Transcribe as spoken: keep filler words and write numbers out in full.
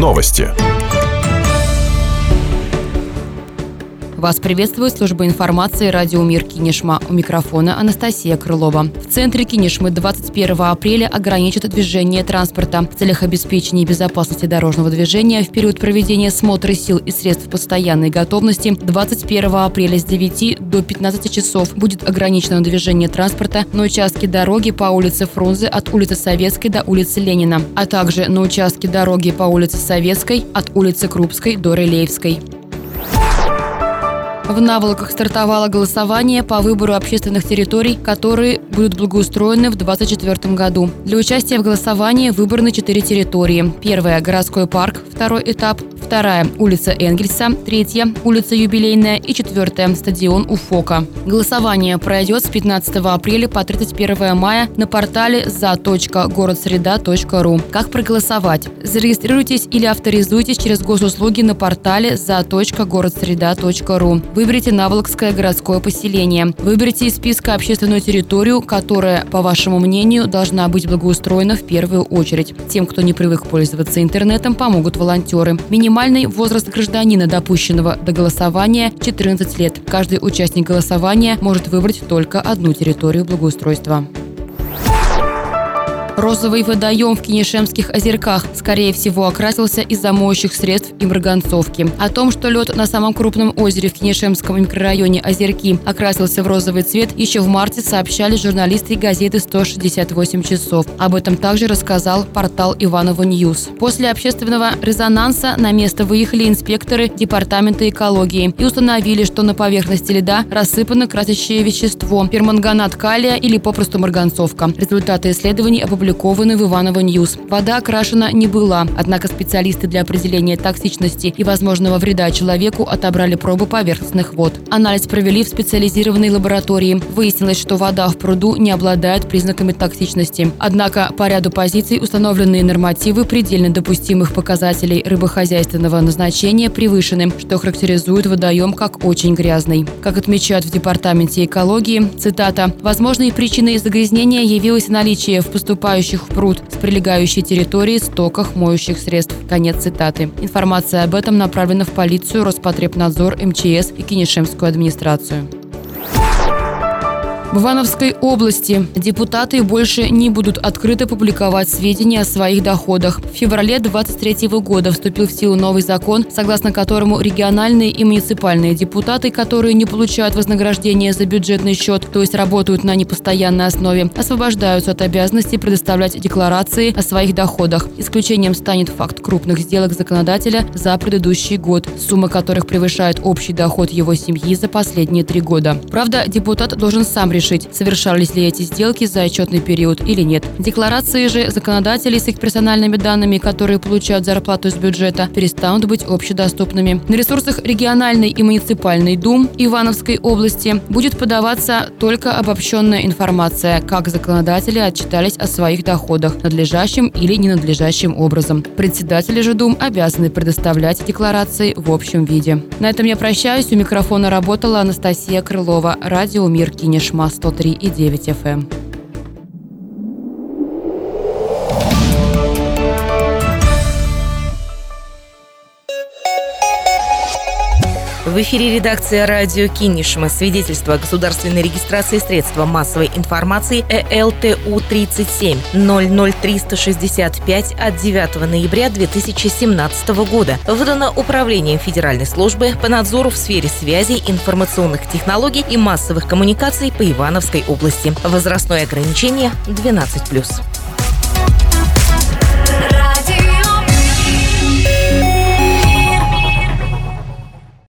Новости. Вас приветствует служба информации «Радио Мир Кинешма». У микрофона Анастасия Крылова. В центре Кинешмы двадцать первого апреля ограничат движение транспорта. В целях обеспечения безопасности дорожного движения в период проведения смотра сил и средств постоянной готовности двадцать первого апреля с девяти до пятнадцати часов будет ограничено движение транспорта на участке дороги по улице Фрунзе от улицы Советской до улицы Ленина, а также на участке дороги по улице Советской от улицы Крупской до Рылеевской. В Наволоках стартовало голосование по выбору общественных территорий, которые будут благоустроены в две тысячи двадцать четвёртом году. Для участия в голосовании выбраны четыре территории. Первая – городской парк, второй этап, вторая – улица Энгельса, третья – улица Юбилейная и четвертая – стадион УФОКа. Голосование пройдет с пятнадцатого апреля по тридцать первое мая на портале за точка городсреда точка ру. Как проголосовать? Зарегистрируйтесь или авторизуйтесь через госуслуги на портале за точка городсреда точка ру. Выберите Наволокское городское поселение. Выберите из списка общественную территорию, которая, по вашему мнению, должна быть благоустроена в первую очередь. Тем, кто не привык пользоваться интернетом, помогут волонтеры. Минимальный возраст гражданина, допущенного до голосования – четырнадцать лет. Каждый участник голосования может выбрать только одну территорию благоустройства. Розовый водоем в Кинешемских озерках, скорее всего, окрасился из-за моющих средств и марганцовки. О том, что лед на самом крупном озере в Кинешемском микрорайоне Озерки окрасился в розовый цвет, еще в марте сообщали журналисты газеты сто шестьдесят восемь часов. Об этом также рассказал портал Иваново Ньюс. После общественного резонанса на место выехали инспекторы Департамента экологии и установили, что на поверхности льда рассыпано красящее вещество – перманганат калия или попросту марганцовка. Результаты исследований опубликованы опубликованы в Иваново Ньюс. Вода окрашена не была, однако специалисты для определения токсичности и возможного вреда человеку отобрали пробы поверхностных вод. Анализ провели в специализированной лаборатории. Выяснилось, что вода в пруду не обладает признаками токсичности. Однако по ряду позиций установленные нормативы предельно допустимых показателей рыбохозяйственного назначения превышены, что характеризует водоем как очень грязный. Как отмечают в Департаменте экологии, цитата, «возможной причиной загрязнения явилось наличие в поступающих в пруд с прилегающей территории стоках моющих средств». Конец цитаты. Информация об этом направлена в полицию, Роспотребнадзор, эм че эс и Кинешемскую администрацию. В Ивановской области депутаты больше не будут открыто публиковать сведения о своих доходах. В феврале двадцать третьего года вступил в силу новый закон, согласно которому региональные и муниципальные депутаты, которые не получают вознаграждение за бюджетный счет, то есть работают на непостоянной основе, освобождаются от обязанности предоставлять декларации о своих доходах. Исключением станет факт крупных сделок законодателя за предыдущий год, сумма которых превышает общий доход его семьи за последние три года. Правда, депутат должен сам решить, совершались ли эти сделки за отчетный период или нет. Декларации же законодателей с их персональными данными, которые получают зарплату из бюджета, перестанут быть общедоступными. На ресурсах региональной и муниципальной дум Ивановской области будет подаваться только обобщенная информация, как законодатели отчитались о своих доходах надлежащим или ненадлежащим образом. Председатели же дум обязаны предоставлять декларации в общем виде. На этом я прощаюсь. У микрофона работала Анастасия Крылова. Радио Мир Кинешма сто три и девять эф эм. В эфире редакция радио Кинешма. Свидетельство о государственной регистрации средства массовой информации э эл тэ у тридцать семь ноль ноль триста шестьдесят пять от девятого ноября две тысячи семнадцатого года. Выдано Управлением Федеральной службы по надзору в сфере связи, информационных технологий и массовых коммуникаций по Ивановской области. Возрастное ограничение двенадцать плюс.